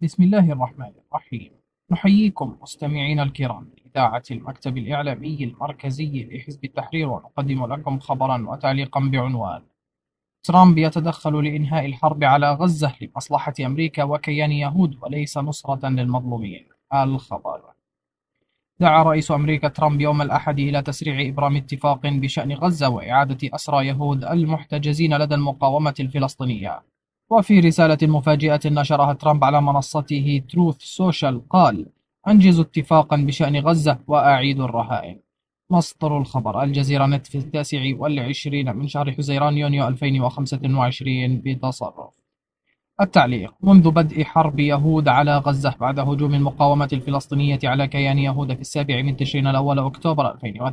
بسم الله الرحمن الرحيم. نحييكم مستمعينا الكرام من إذاعة المكتب الإعلامي المركزي لحزب التحرير، ونقدم لكم خبرا وتعليقا بعنوان: ترامب يتدخل لإنهاء الحرب على غزة لمصلحة أمريكا وكيان يهود وليس نصرة للمظلومين. الخبر: دعا رئيس أمريكا ترامب يوم الأحد إلى تسريع إبرام اتفاق بشأن غزة وإعادة أسرى يهود المحتجزين لدى المقاومة الفلسطينية. وفي رسالة مفاجئة نشرها ترامب على منصته تروث سوشيال قال: أنجزوا اتفاقا بشأن غزة وأعيدوا الرهائن. مصدر الخبر: الجزيرة نت في 29 من شهر حزيران يونيو 2025 بتصرف. التعليق: منذ بدء حرب يهود على غزة بعد هجوم المقاومة الفلسطينية على كيان يهود في 7 تشرين الأول أكتوبر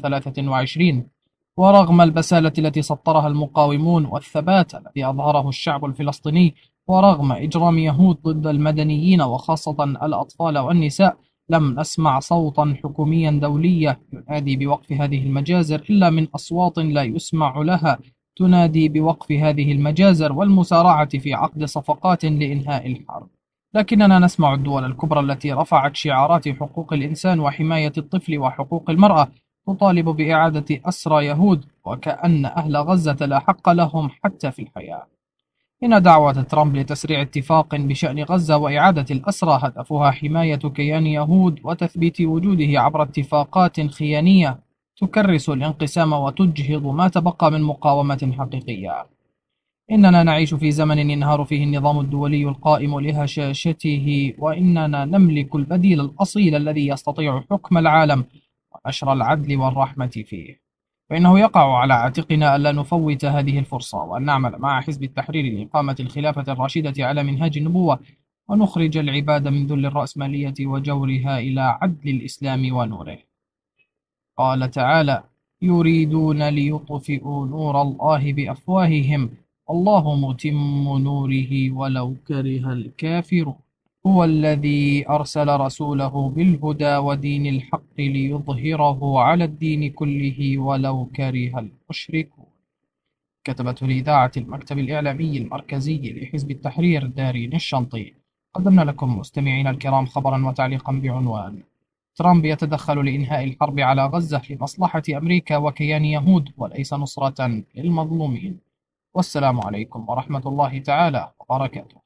2023، ورغم البسالة التي سطرها المقاومون والثبات الذي أظهره الشعب الفلسطيني، ورغم إجرام يهود ضد المدنيين وخاصة الأطفال والنساء، لم نسمع صوتا حكوميا دوليا ينادي بوقف هذه المجازر إلا من أصوات لا يسمع لها تنادي بوقف هذه المجازر والمسارعة في عقد صفقات لإنهاء الحرب. لكننا نسمع الدول الكبرى التي رفعت شعارات حقوق الإنسان وحماية الطفل وحقوق المرأة تطالب بإعادة أسرى يهود، وكأن أهل غزة لا حق لهم حتى في الحياة. إن دعوة ترامب لتسريع اتفاق بشأن غزة وإعادة الأسرى هدفها حماية كيان يهود وتثبيت وجوده عبر اتفاقات خيانية تكرس الانقسام وتجهض ما تبقى من مقاومة حقيقية. إننا نعيش في زمن ينهار فيه النظام الدولي القائم لهشاشته، وإننا نملك البديل الأصيل الذي يستطيع حكم العالم ونشر العدل والرحمة فيه. فإنه يقع على عاتقنا ألا نفوت هذه الفرصة، وأن نعمل مع حزب التحرير لإقامة الخلافة الراشدة على منهاج النبوة، ونخرج العباد من ذل الرأسمالية وجورها إلى عدل الإسلام ونوره. قال تعالى: يريدون ليطفئوا نور الله بأفواههم والله متم نوره ولو كره الكافرون. هو الذي أرسل رسوله بالهدى ودين الحق ليظهره على الدين كله ولو كره المشركون. كتبته لإذاعة المكتب الإعلامي المركزي لحزب التحرير دارين الشنطي. قدمنا لكم مستمعينا الكرام خبرا وتعليقا بعنوان: ترامب يتدخل لإنهاء الحرب على غزة لمصلحة أمريكا وكيان يهود وليس نصرة للمظلومين. والسلام عليكم ورحمة الله تعالى وبركاته.